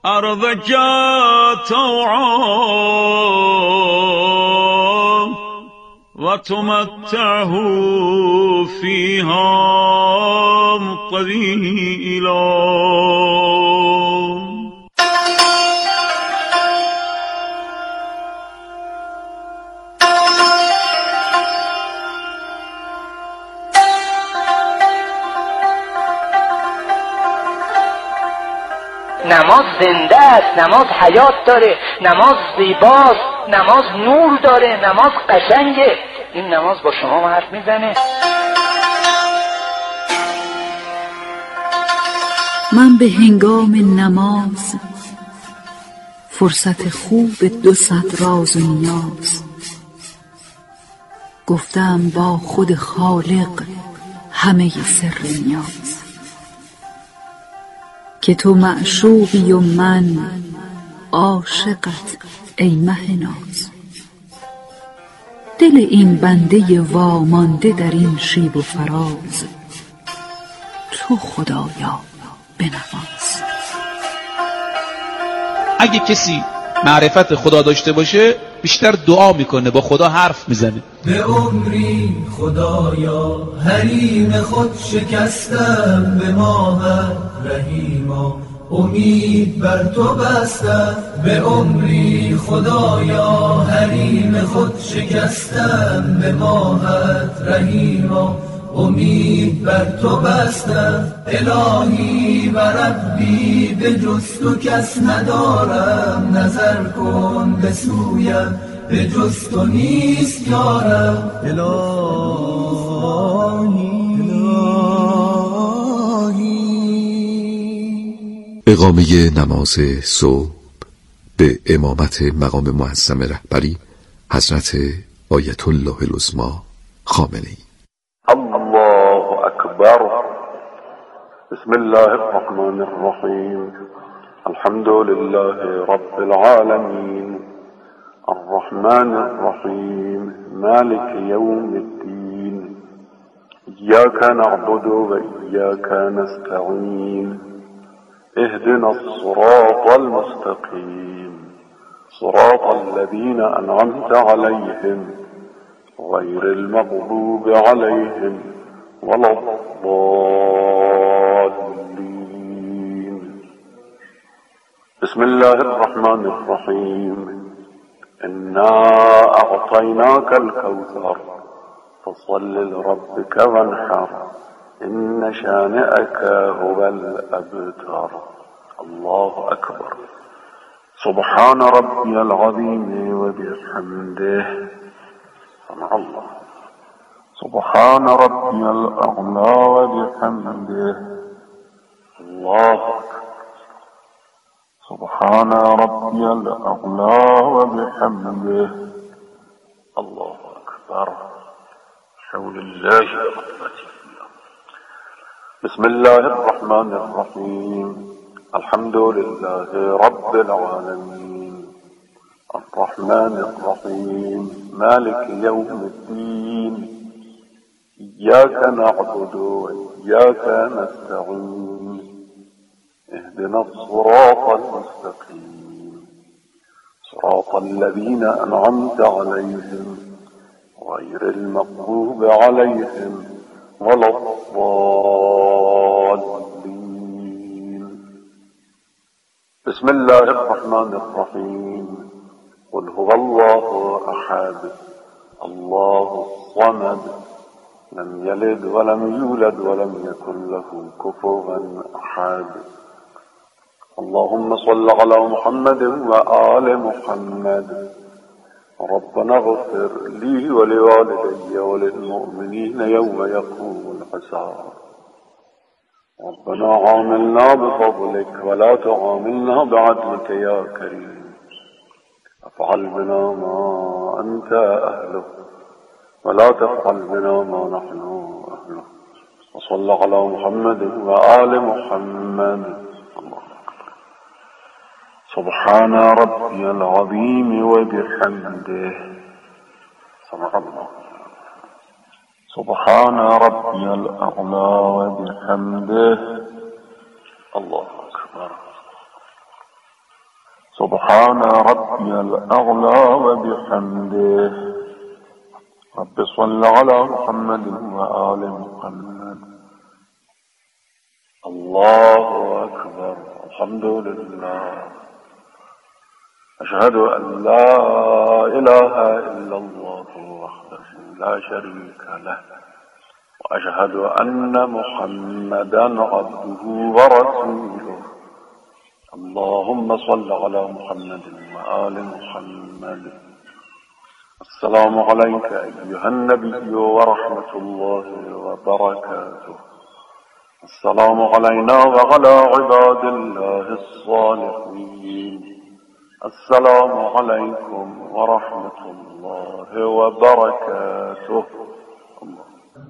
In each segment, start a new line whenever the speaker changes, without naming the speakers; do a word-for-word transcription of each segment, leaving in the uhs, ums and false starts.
أرضك طوعا وتمتعه فيها قليلا.
نماز زنده است، نماز حیات داره، نماز زیباست، نماز نور داره، نماز قشنگه. این نماز با شما حرف میزنه.
من به هنگام نماز فرصت خوب دو صد راز و نیاز، گفتم با خود خالق همه سر نیاز، که تو معشوقی و من عاشقت ای مه ناز. دل این بنده وامانده در این شیب و فراز، تو خدایا بنواز.
اگه کسی معرفت خدا داشته باشه بیشتر دعا میکنه، با خدا حرف میزنه.
به عمری خدایا حریم خود شکستم، به ماهت رحیما امید بر تو بستم. به عمری خدایا حریم خود شکستم، به ماهت رحیما امید بر تو بستم. الهی و ربی به جز تو کس ندارم، نظر کن به سویم به جز تو نیست یارم. الهی
اقامه نماز صبح به امامت مقام معظم رهبری حضرت آیت الله العظمی خامنه‌ای.
الله اکبر. بسم الله الرحمن الرحیم. الحمد لله رب العالمین الرحمن الرحیم مالک یوم الدین ایاک نعبد و ایاک نستعین اهدنا الصراط المستقیم صراط الذين أنعمت عليهم غير المغضوب عليهم ولا الضالين. بسم الله الرحمن الرحيم. إنا أعطيناك الكوثر فصل لربك وانحر إن شانئك هو الأبتر. الله أكبر. سبحان ربي العظيم وبحمده. سمع الله. سبحان ربي الأعلى وبحمده. الله أكبر. سبحان ربي الأعلى وبحمده. الله أكبر. حول الله وقوته. بسم الله الرحمن الرحيم. الحمد لله رب العالمين الرحمن الرحيم مالك يوم الدين إياك نعبد وإياك نستعين اهدنا الصراط المستقيم صراط الذين أنعمت عليهم غير المغضوب عليهم ولا الضالين. بسم الله الرحمن الرحيم. قل هو الله أحد الله الصمد لم يلد ولم يولد ولم يكن له كفوا أحد. اللهم صل على محمد وآل محمد. ربنا اغفر لي ولوالدي وللمؤمنين يوم يقوم الحساب. ربنا عاملنا بفضلك ولا تعاملنا بعدلك يا كريم. افعل بنا ما أنت أهله ولا تفعل بنا ما نحن أهله. وصلى على محمد وآل محمد. سبحان ربي العظيم وبحمده. سمع الله. سبحان ربي الأعلى وبحمده. الله أكبر. سبحان ربي الأعلى وبحمده رب صل على محمد وآل محمد الله أكبر الحمد لله أشهد أن لا إله إلا الله وحده لا شريك له وأشهد أن محمدا عبده ورسوله اللهم صل على محمد وآل محمد السلام عليك أيها النبي ورحمة الله وبركاته السلام علينا وعلى عباد الله الصالحين السلام عليكم ورحمة الله وبركاته الله.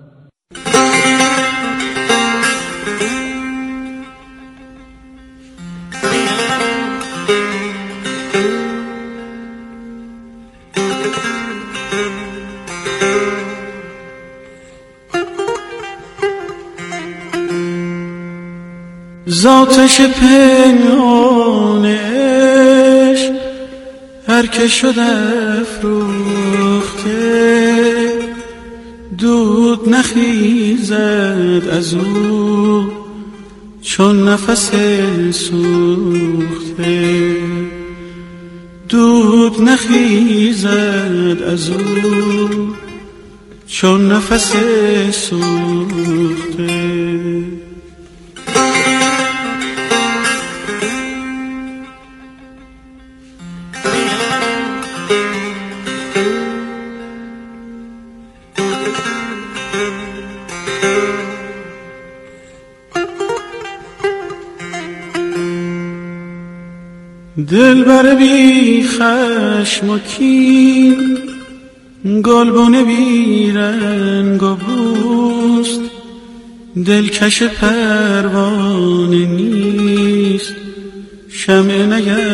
ذاتش پنهانش هر که شد افروخته دود نخیزد از او چون نفس سوخته دود نخیزد از او چون نفس سوخته دلبر بی خشم و کین گلبن بی رنگ و بوست دلکش پروانه نیست شمع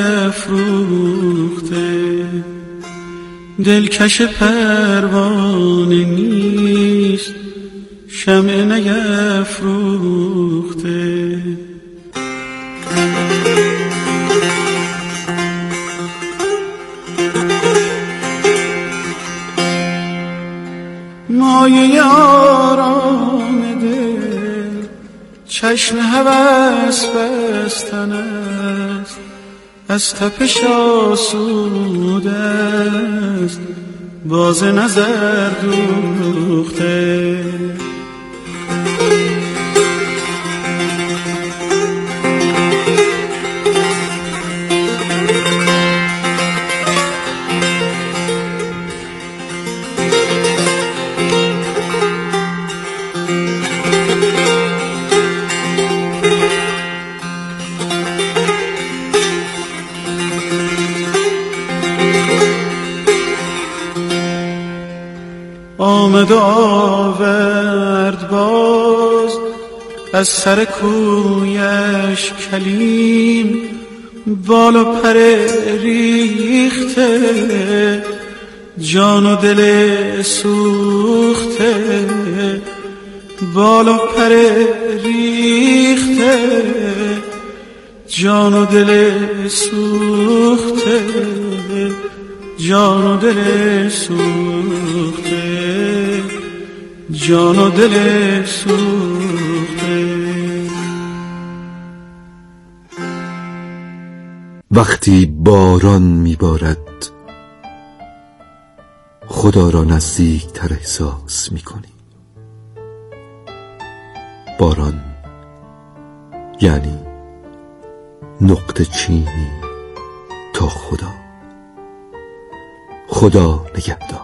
نیفروخته دلکش پروانه نیست شمع نیفروخته مایه آرام دل چشم هوس بستن است از تپش آسوده است باز نظر دوخته آمد و آورد باز از سر کویش کلیم بال و پر ریخته جان و دل سوخته بال و پر ریخته جان و دل سوخته جان و دل سوخته جان و دل سوخته.
وقتی باران میبارد خدا را نزدیکتر احساس میکنی. باران یعنی نقطه چینی تا خدا. خدا نگهدار.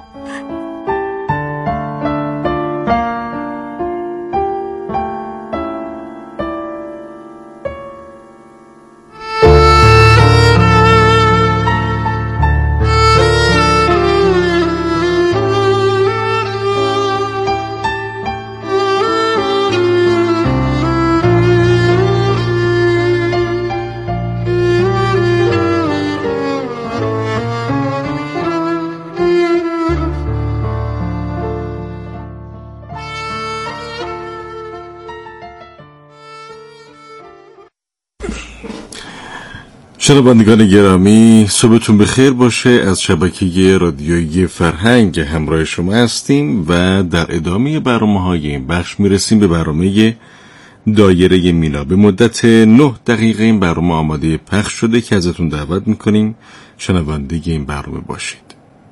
شنوندگان گرامی، صبحتون بخیر باشه. از شبکه رادیویی فرهنگ همراه شما هستیم و در ادامه برنامه‌های این بخش میرسیم به برنامه دایره مینا. به مدت نه دقیقه این برنامه آماده پخش شده که ازتون دعوت میکنیم شنونده این برنامه باشید.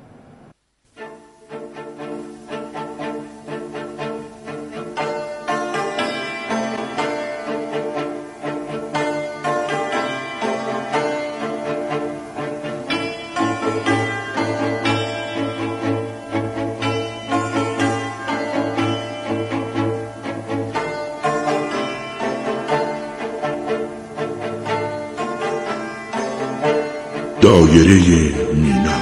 دایره مینا.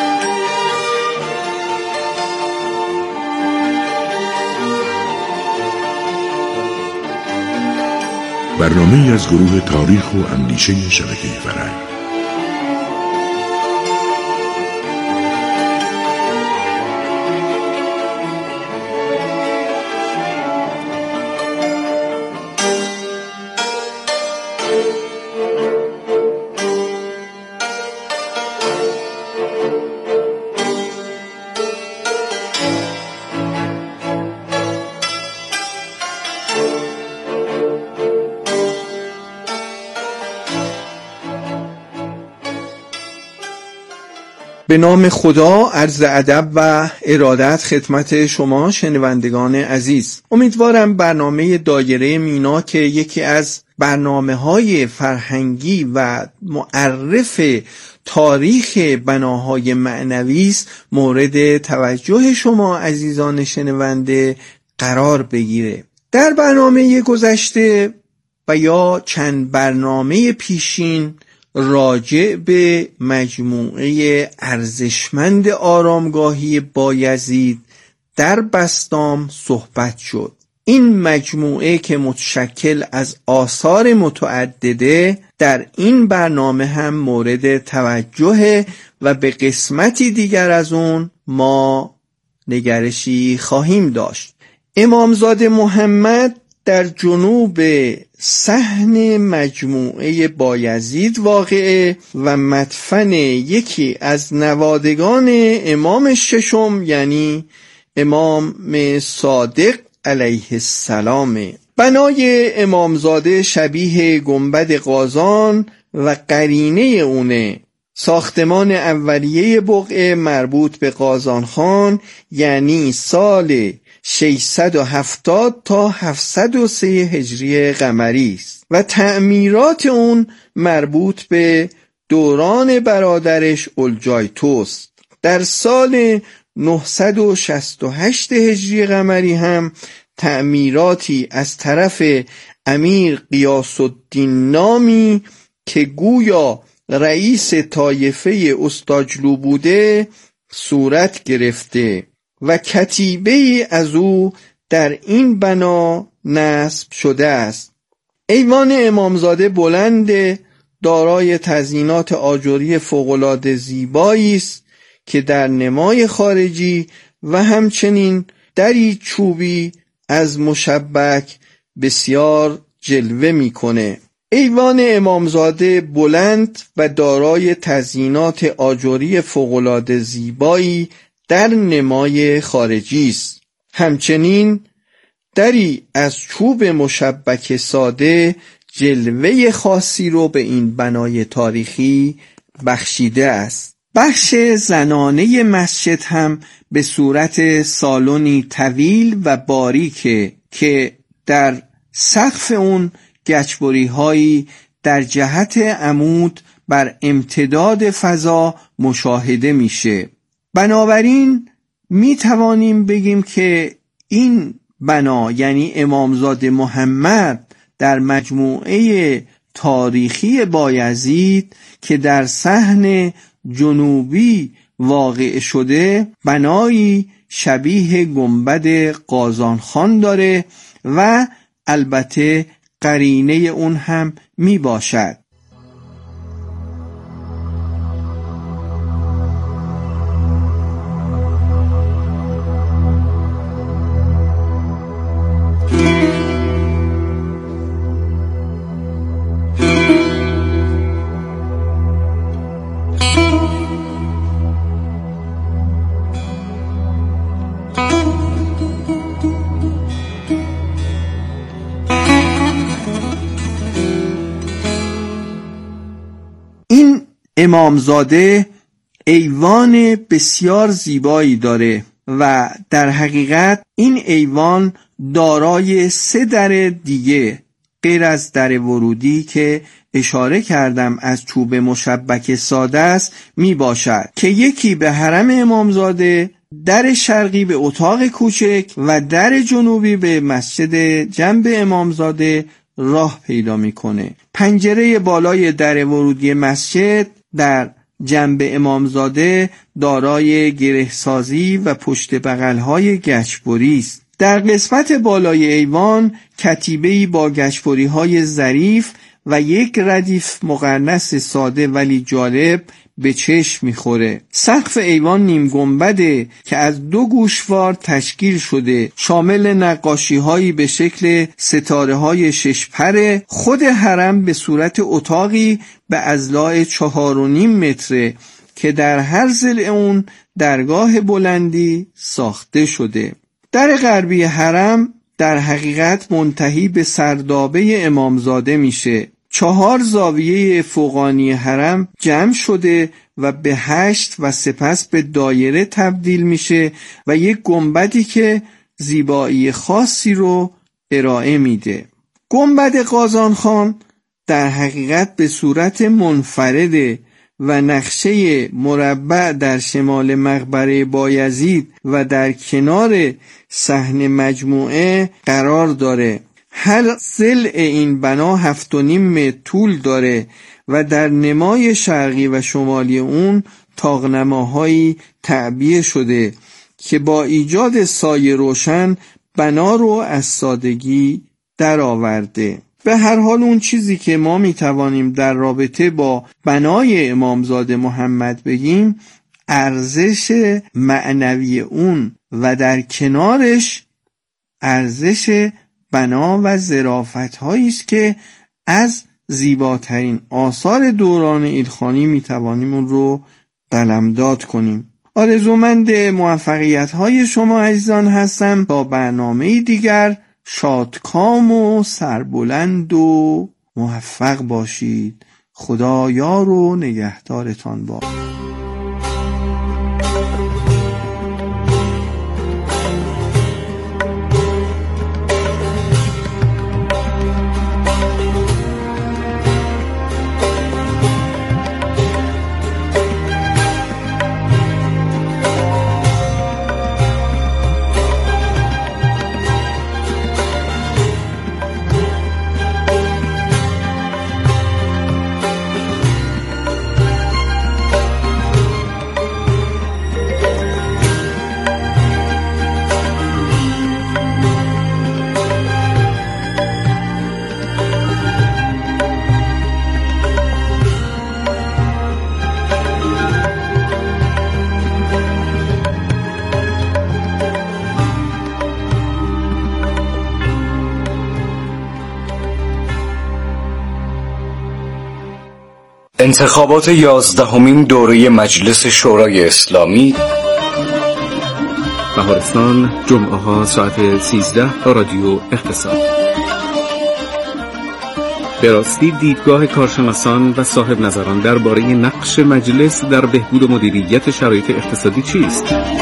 برنامه از گروه تاریخ و اندیشه شبکه فرهنگ.
به نام خدا، عرض ادب و ارادت خدمت شما شنوندگان عزیز. امیدوارم برنامه دایره مینا که یکی از برنامه‌های فرهنگی و معرف تاریخ بناهای معنوی است مورد توجه شما عزیزان شنونده قرار بگیره. در برنامه گذشته و یا چند برنامه پیشین راجع به مجموعه ارزشمند آرامگاهی بایزید در بسطام صحبت شد. این مجموعه که متشکل از آثار متعدده در این برنامه هم مورد توجه و به قسمتی دیگر از اون ما نگرشی خواهیم داشت. امامزاده محمد در جنوب صحن مجموعه بایزید واقعه و مدفن یکی از نوادگان امام ششم یعنی امام صادق علیه السلام. بنای امامزاده شبیه گنبد قازان و قرینه اونه. ساختمان اولیه بقعه مربوط به قازان خان یعنی سال ششصد و هفتاد تا هفتصد و سه هجری قمری است و تعمیرات اون مربوط به دوران برادرش اولجایتوس. در سال نهصد و شصت و هشت هجری قمری هم تعمیراتی از طرف امیر غیاث الدین نامی که گویا رئیس طایفه استاجلو بوده صورت گرفته و کتیبه‌ای از او در این بنا نصب شده است. ایوان امامزاده بلند، دارای تزیینات آجری فوق‌العاده زیبایی است که در نمای خارجی و همچنین دری چوبی از مشبک بسیار جلوه می‌کنه. ایوان امامزاده بلند و دارای تزیینات آجری فوق‌العاده زیبایی در نمای خارجی است. همچنین دری از چوب مشبک ساده جلوه خاصی رو به این بنای تاریخی بخشیده است. بخش زنانه مسجد هم به صورت سالنی طویل و باریکه که در سقف اون گچبری هایی در جهت عمود بر امتداد فضا مشاهده میشه. بنابراین می توانیم بگیم که این بنا یعنی امامزاده محمد در مجموعه تاریخی بایزید که در صحن جنوبی واقع شده بنایی شبیه گنبد قازان خان داره و البته قرینه اون هم می باشد. این امامزاده ایوان بسیار زیبایی داره و در حقیقت این ایوان دارای سه در دیگه غیر از در ورودی که اشاره کردم از چوب مشبک ساده است می باشد که یکی به حرم امامزاده، در شرقی به اتاق کوچک و در جنوبی به مسجد جنب امامزاده راه پیدا میکنه. پنجره بالای در ورودی مسجد در جنب امامزاده دارای گرهسازی و پشت بغل‌های گچبری است. در قسمت بالای ایوان کتیبه‌ای با گچبری‌های ظریف و یک ردیف مقرنس ساده ولی جالب به چشم میخوره. سقف ایوان نیم گنبده که از دو گوشوار تشکیل شده، شامل نقاشی‌هایی به شکل ستاره‌های شش پره. خود حرم به صورت اتاقی به اضلاع چهار و نیم متره که در هر ضلع اون درگاه بلندی ساخته شده. در غربی حرم در حقیقت منتهی به سردابه امامزاده میشه. چهار زاویه فوقانی حرم جمع شده و به هشت و سپس به دایره تبدیل میشه و یک گنبدی که زیبایی خاصی رو ارائه میده. گنبد قازانخان در حقیقت به صورت منفرده و نقشه مربع در شمال مقبره بایزید و در کنار صحن مجموعه قرار داره. هر ضلع این بنا هفت و نیم متر طول داره و در نمای شرقی و شمالی اون طاق‌نماهایی تعبیه شده که با ایجاد سایه روشن بنا رو از سادگی در آورده. به هر حال اون چیزی که ما میتوانیم در رابطه با بنای امامزاده محمد بگیم ارزش معنوی اون و در کنارش ارزش بنا و ظرافت هایی است که از زیباترین آثار دوران ایلخانی میتوانیم اون رو قلمداد کنیم. آرزومند موفقیت های شما عزیزان هستم. تا برنامه دیگر شادکام و سربلند و موفق باشید. خدا یار و نگهدارتان باد.
انتخابات یازدهمین دوره مجلس شورای اسلامی
بهارستان، جمعه ها ساعت سیزده. رادیو اقتصاد. به راستی دیدگاه کارشناسان و صاحب نظران درباره نقش مجلس در بهبود و مدیریت شرایط اقتصادی چیست؟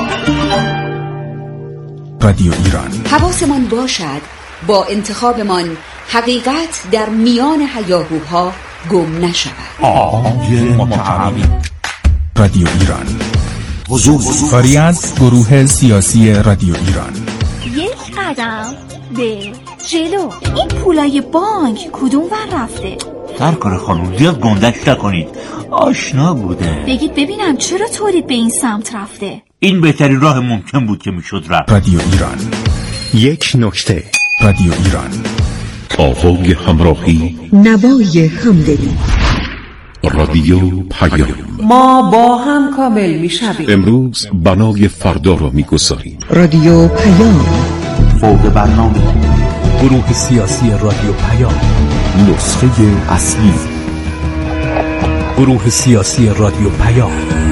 رادیو ایران.
حواسمان باشد با انتخابمان حقیقت در میان هیاهوها گم نشود.
آقای متعالی. رادیو ایران. حضور کاری از گروه سیاسی رادیو ایران.
یک قدم به جلو. این پولای بانک کدوم ور رفته؟
سرکار خانم زیاد گندش نکنید، آشنا بوده.
بگید ببینم چرا تولید به این سمت رفته؟
این بهترین راه ممکن بود که میشد رفت.
رادیو ایران. یک نکته. رادیو ایران.
آوای همراهی،
نوای همدلی.
رادیو پیام.
ما با هم کامل میشویم.
امروز بنای فردا را میگذاریم.
رادیو پیام.
فوق برنامه.
گروه سیاسی رادیو پیام.
نسخه اصلی.
گروه سیاسی رادیو پیام.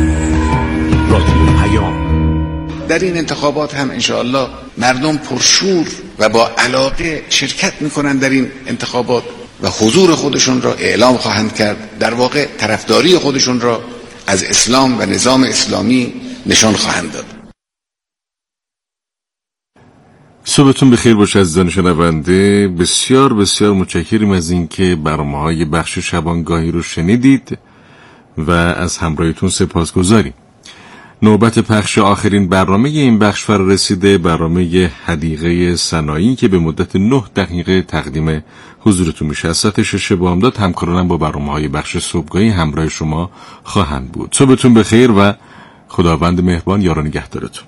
رادیو پیام.
در این انتخابات هم انشاءالله مردم پرشور و با علاقه شرکت میکنن در این انتخابات و حضور خودشون را اعلام خواهند کرد. در واقع طرفداری خودشون را از اسلام و نظام اسلامی نشان خواهند داد.
صبحتون بخیر باشه عزیزان شنونده. بسیار بسیار متشکریم از اینکه برنامه‌های بخش شبانگاهی رو شنیدید و از همراهیتون سپاسگزاریم. نوبت پخش آخرین برنامه این بخش فرا رسیده، برنامه حدیقه سنایی که به مدت نه دقیقه تقدیم حضورتون میشه. از ساعت شش بامداد همکارانم با برنامه‌های بخش صبحگاهی همراه شما خواهند بود. صبحتون بخیر و خداوند مهربان یار و نگهدارتون.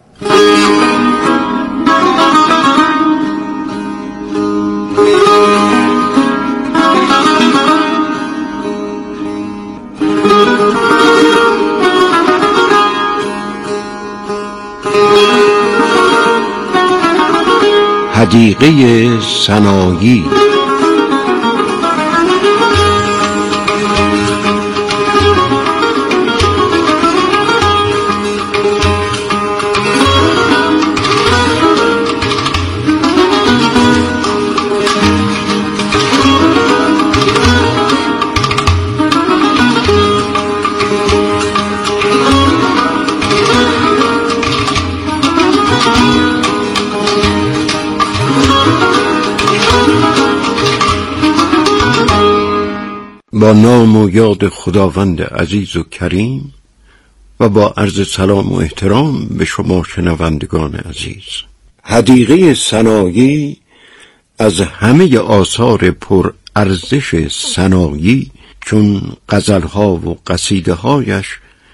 حدیقه سنایی. با نام و یاد خداوند عزیز و کریم و با عرض سلام و احترام به شما شنوندگان عزیز. حدیقه سنایی از همه آثار پر ارزش سنایی چون غزلها و قصیده هایش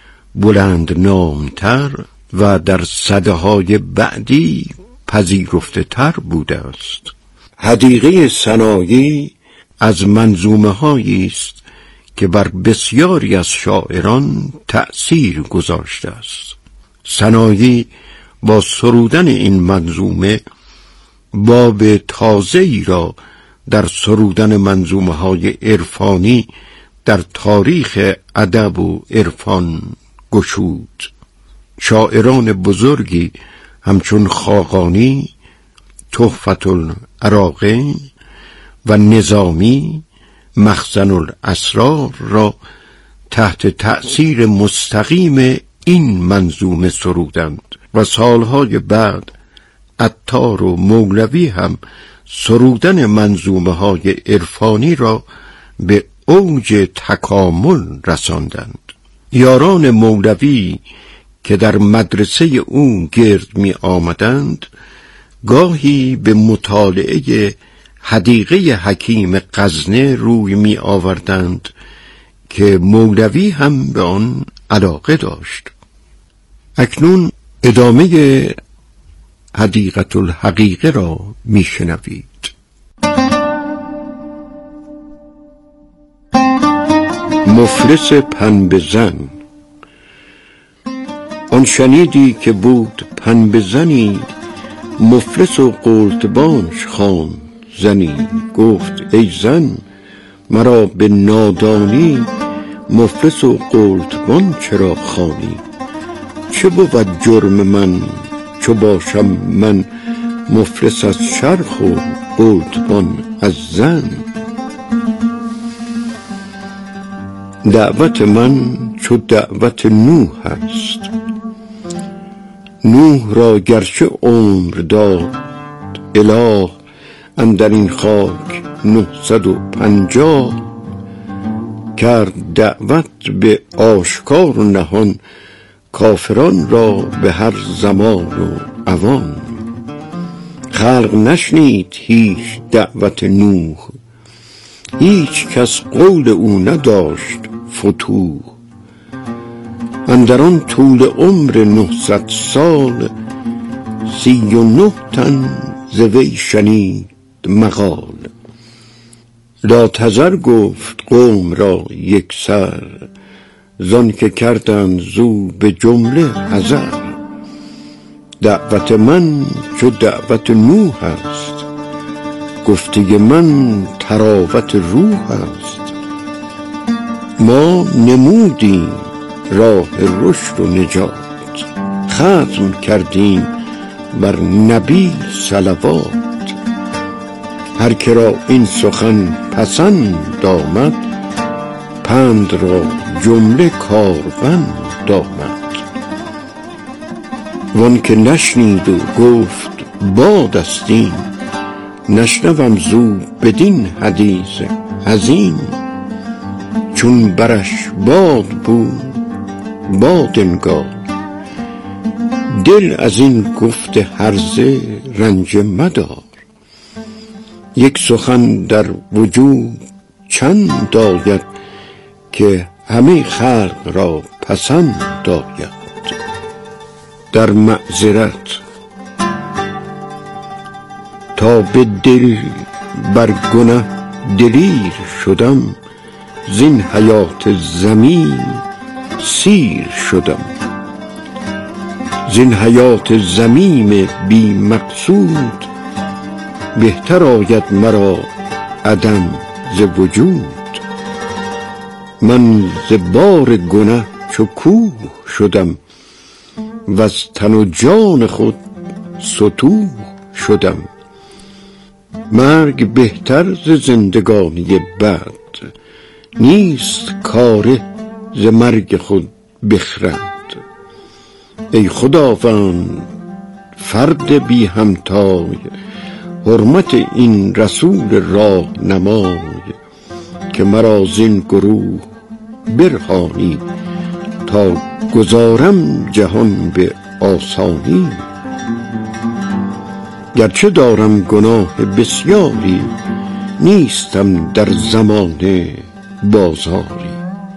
بلند نامتر و در سده های بعدی پذیرفته تر بوده است. حدیقه سنایی از منظومه هایی است که بر بسیاری از شاعران تأثیر گذاشته است. سنایی با سرودن این منظومه باب تازه‌ای را در سرودن منظومه های عرفانی در تاریخ ادب و عرفان گشود. شاعران بزرگی همچون خاقانی، تحفة العراقین و نظامی مخزن الاسرار را تحت تأثیر مستقیم این منظومه سرودند و سالهای بعد عطار و مولوی هم سرودن منظومه های عرفانی را به اوج تکامل رساندند. یاران مولوی که در مدرسه او گرد می آمدند گاهی به مطالعه حدیقه حکیم غزنه روی می آوردند که مولوی هم به آن علاقه داشت. اکنون ادامه حدیقة الحقیقه را می شنوید. مفلس پنبه زن. آن شنیدی که بود پنبه زنی، مفلس و قلتبانش خواند زنی. گفت ای زن مرا به نادانی، مفلس و قلتبان چرا خوانی؟ چه بود جرم من چو باشم من، مفلس از چرخ و قلتبان از زن؟ دعوت من چو دعوت نوح است، نوح را گرچه عمر داد اله، اندر این خاک نهصد و پنجاه، کرد دعوت به آشکار و نهان، کافران را به هر زمان و اوان. خلق نشنید هیچ دعوت نوح، هیچ کس قول او نداشت فتوح. اندران طول عمر نهصد سال، سی و نه تن ز وی شنید مقال. لا تذر گفت قوم را یک سر، زان که کردند زو به جمله حذر. دعوت من چو دعوت نوح است، گفته من تراوت روح است. ما نمودیم راه رشد و نجات، ختم کردیم بر نبی صلوات. هر که را این سخن پسند آمد، پند را جمله کاربند آمد. وان که نشنید و گفت باد است این، نشنوم زو بدین حدیث حزین. چون برش باد بود باد انگار، دل از این گفت هرزه رنج مدار. یک سخن در وجود چند آید، که همه خلق را پسند آید. در معذرت تا به دل بر گنه دلیر شدم، زین حیات زمین سیر شدم. زین حیات زمین بی مقصود، بهتر آید مرا عدم ز وجود. من ز بار گنه چو کوه شدم، و از تن و جان خود ستوه شدم. مرگ بهتر ز زندگانی بد، نیست کاره ز مرگ خود بخرد. ای خداوند فرد بی همتای، حرمت این رسول راه نمای. که مرا زین گروه برهانی، تا گذارم جهان به آسانی. گرچه دارم گناه بسیاری، نیستم در زمانه بازاری.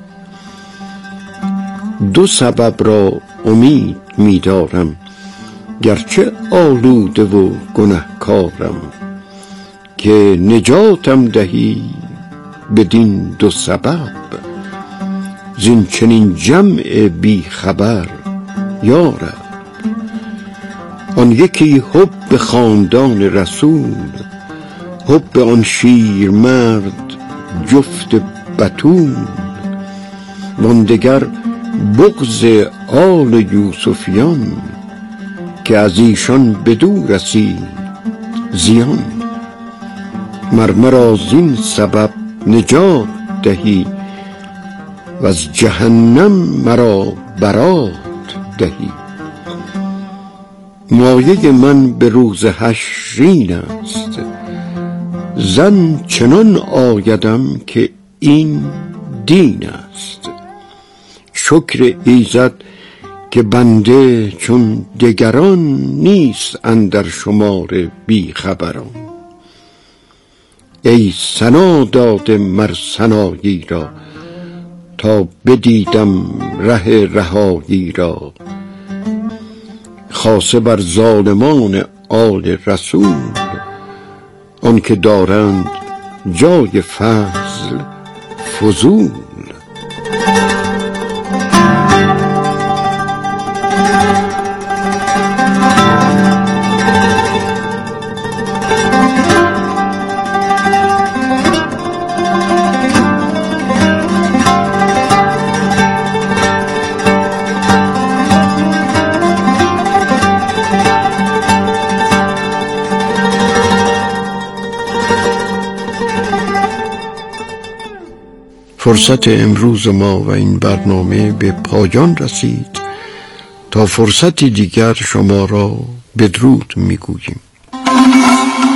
دو سبب را امید می دارم، گرچه آلوده و گنهکارم. که نجاتم دهی بدین دو سبب، زین چنین جمع بی خبر یارب. آن یکی حب خاندان رسول، حب آن شیر مرد جفت بتول. وان دگر بغض آل یوسفیان، که از ایشان بدو رسید زیان. مرمرا زین سبب نجات دهی، و از جهنم مرا برات دهی. مایه من به روز حشر این است، زن چنان آیدم که این دین است. شکر ایزد که بنده چون دگران، نیست اندر شمار بی خبران. ای ثنا داده مر ثنایی را، تا بدیدم ره رهایی را. خاصه بر ظالمان آل رسول، آن که دارند جای فضل فضول. فرصت امروز ما و این برنامه به پایان رسید. تا فرصتی دیگر شما را بدرود میگوییم.